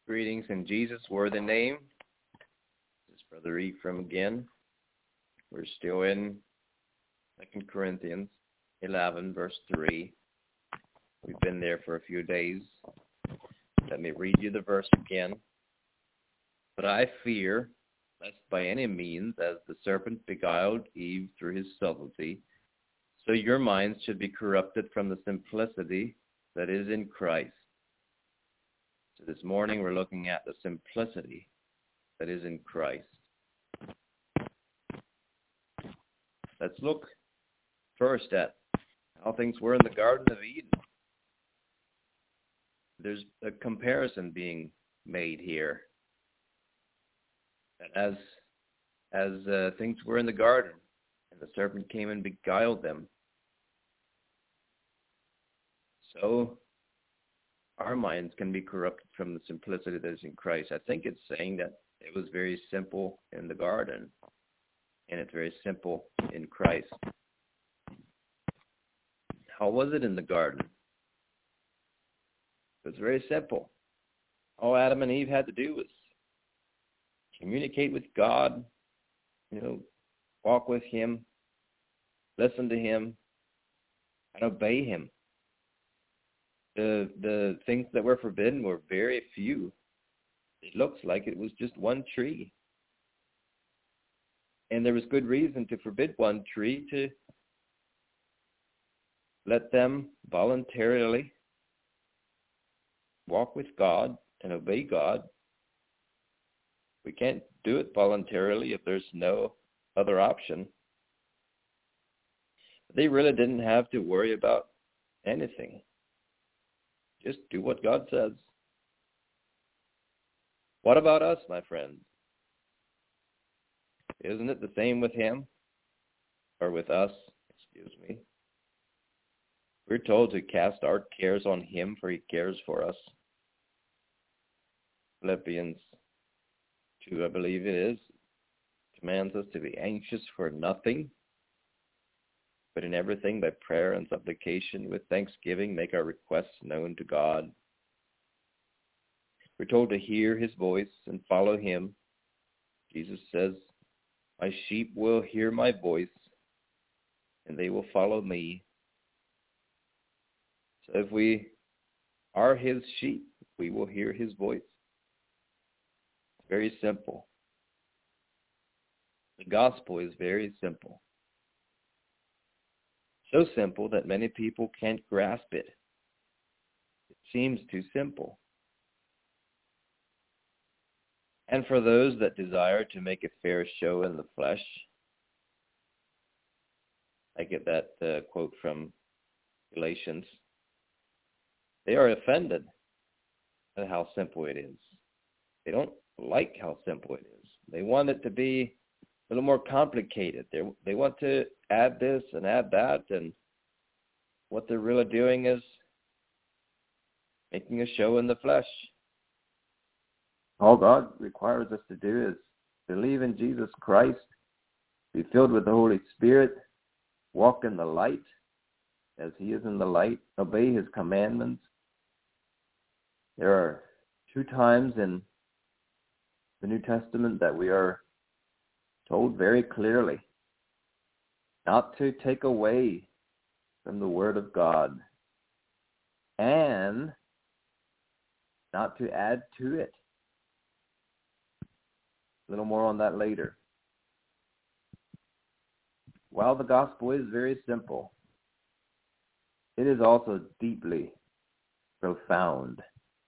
Greetings in Jesus' worthy name. This is Brother Ephraim again. We're still in 2 Corinthians 11, verse 3. We've been there for a few days. Let me read you the verse again. But I fear, lest by any means, as the serpent beguiled Eve through his subtlety, so your minds should be corrupted from the simplicity that is in Christ. So this morning we're looking at the simplicity that is in Christ. Let's look first at how things were in the Garden of Eden. There's a comparison being made here. As things were in the garden, and the serpent came and beguiled them, so our minds can be corrupted from the simplicity that is in Christ. I think it's saying that it was very simple in the garden, and it's very simple in Christ. How was it in the garden? It was very simple. All Adam and Eve had to do was communicate with God, walk with Him, listen to Him, and obey Him. The things that were forbidden were very few. It looks like it was just one tree. And there was good reason to forbid one tree, to let them voluntarily walk with God and obey God. We can't do it voluntarily if there's no other option. They really didn't have to worry about anything. Just do what God says. What about us, my friends? Isn't it the same with Him? Or with us, We're told to cast our cares on Him, for He cares for us. Philippians 2, I believe it is, commands us to be anxious for nothing, but in everything by prayer and supplication with thanksgiving make our requests known to God. We're told to hear His voice and follow Him. Jesus says, my sheep will hear my voice, and they will follow me. So if we are His sheep, we will hear His voice. It's very simple. The gospel is very simple. So simple that many people can't grasp it. It seems too simple. And for those that desire to make a fair show in the flesh, I get that quote from Galatians, they are offended at how simple it is. They don't like how simple it is. They want it to be a little more complicated. They want to add this and add that, and what they're really doing is making a show in the flesh. All God requires us to do is believe in Jesus Christ, be filled with the Holy Spirit, walk in the light as He is in the light, obey His commandments. There are 2 times in the New Testament that we are told very clearly not to take away from the Word of God and not to add to it. A little more on that later. While the gospel is very simple, it is also deeply profound.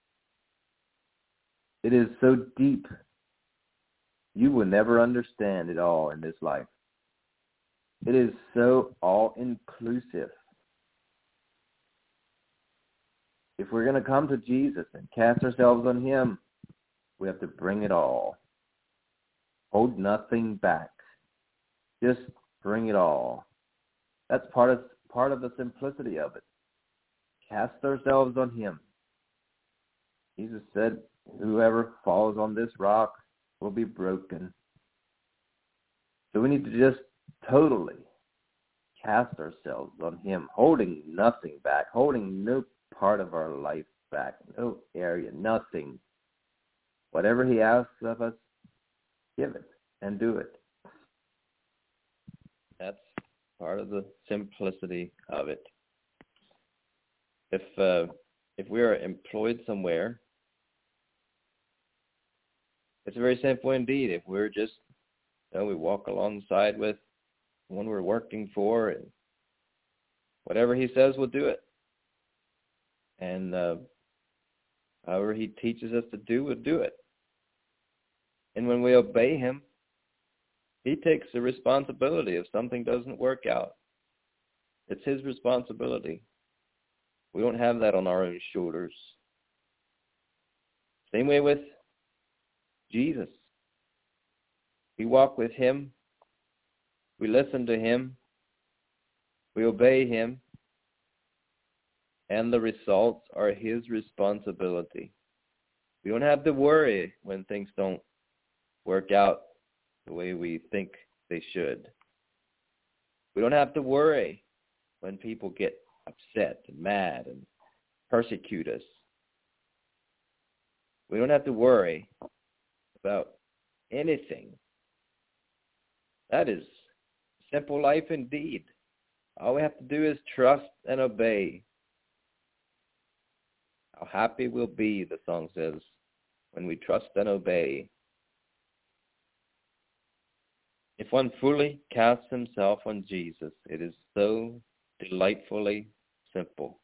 It is so deep, you will never understand it all in this life. It is so all-inclusive. If we're going to come to Jesus and cast ourselves on Him, we have to bring it all. Hold nothing back. Just bring it all. That's part of the simplicity of it. Cast ourselves on Him. Jesus said, whoever falls on this rock will be broken. So we need to just totally cast ourselves on Him, holding nothing back, holding no part of our life back, no area, nothing. Whatever he asks of us, give it and do it. That's part of the simplicity of it. If we are employed somewhere, it's very simple indeed. If we're just, we walk alongside with one we're working for, and whatever he says, we'll do it. And however he teaches us to do, we'll do it. And when we obey him, he takes the responsibility if something doesn't work out. It's his responsibility. We don't have that on our own shoulders. Same way with Jesus. We walk with him. We listen to him. We obey him. And the results are his responsibility. We don't have to worry when things don't work out the way we think they should. We don't have to worry when people get upset and mad and persecute us. We don't have to worry about anything. That is simple life indeed. All we have to do is trust and obey. How happy we'll be, the song says, when we trust and obey. If one fully casts himself on Jesus, it is so delightfully simple.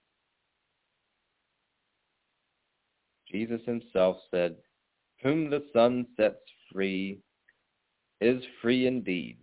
Jesus himself said, "Whom the Son sets free is free indeed."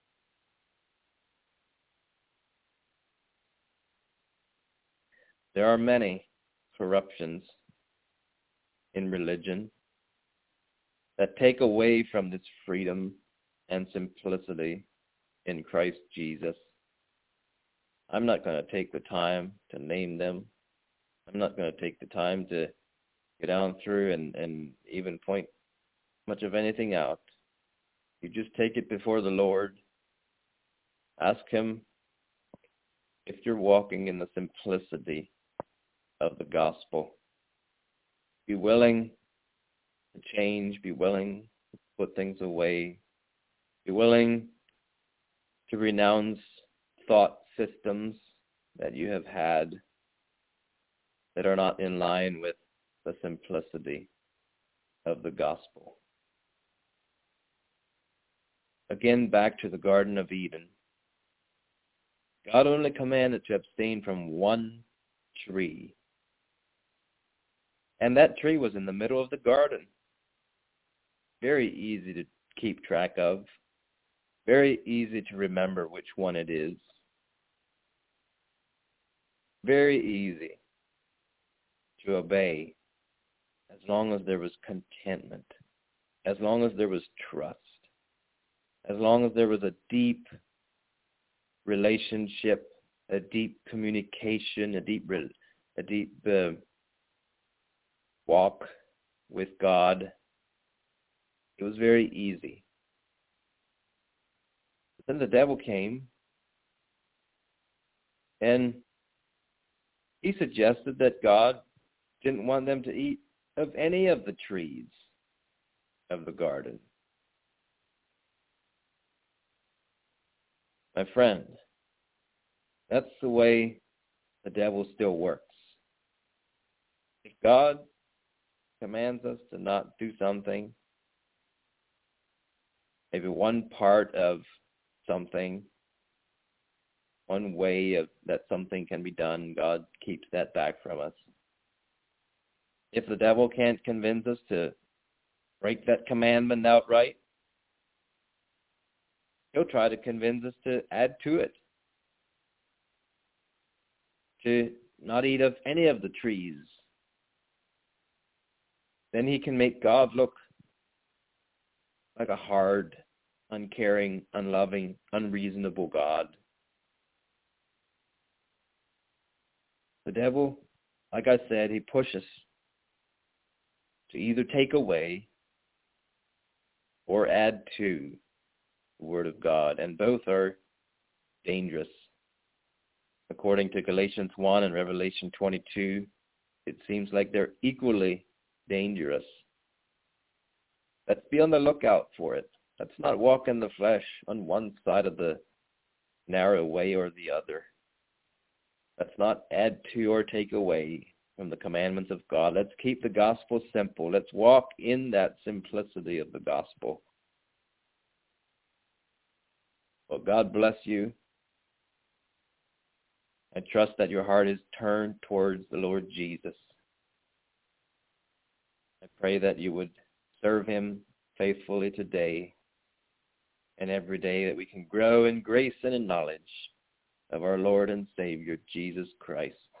There are many corruptions in religion that take away from this freedom and simplicity in Christ Jesus. I'm not going to take the time to name them. I'm not going to take the time to go down through and even point much of anything out. You just take it before the Lord. Ask him if you're walking in the simplicity of the gospel. Be willing to change. Be willing to put things away. Be willing to renounce thought systems that you have had that are not in line with the simplicity of the gospel. Again, back to the Garden of Eden. God only commanded to abstain from one tree. And that tree was in the middle of the garden. Very easy to keep track of. Very easy to remember which one it is. Very easy to obey as long as there was contentment, as long as there was trust, as long as there was a deep relationship, a deep communication, a deep walk with God. It was very easy. But then the devil came, and he suggested that God didn't want them to eat of any of the trees of the garden. My friend, that's the way the devil still works. If God commands us to not do something, maybe one part of something, one way of that something can be done, God keeps that back from us. If the devil can't convince us to break that commandment outright, he'll try to convince us to add to it, to not eat of any of the trees. Then he can make God look like a hard, uncaring, unloving, unreasonable God. The devil, like I said, he pushes to either take away or add to the Word of God, and both are dangerous. According to Galatians 1 and Revelation 22, it seems like they're equally dangerous. Let's be on the lookout for it. Let's not walk in the flesh on one side of the narrow way or the other. Let's not add to or take away from the commandments of God. Let's keep the gospel simple. Let's walk in that simplicity of the gospel. Well, God bless you. I trust that your heart is turned towards the Lord Jesus. I pray that you would serve him faithfully today and every day, that we can grow in grace and in knowledge of our Lord and Savior, Jesus Christ.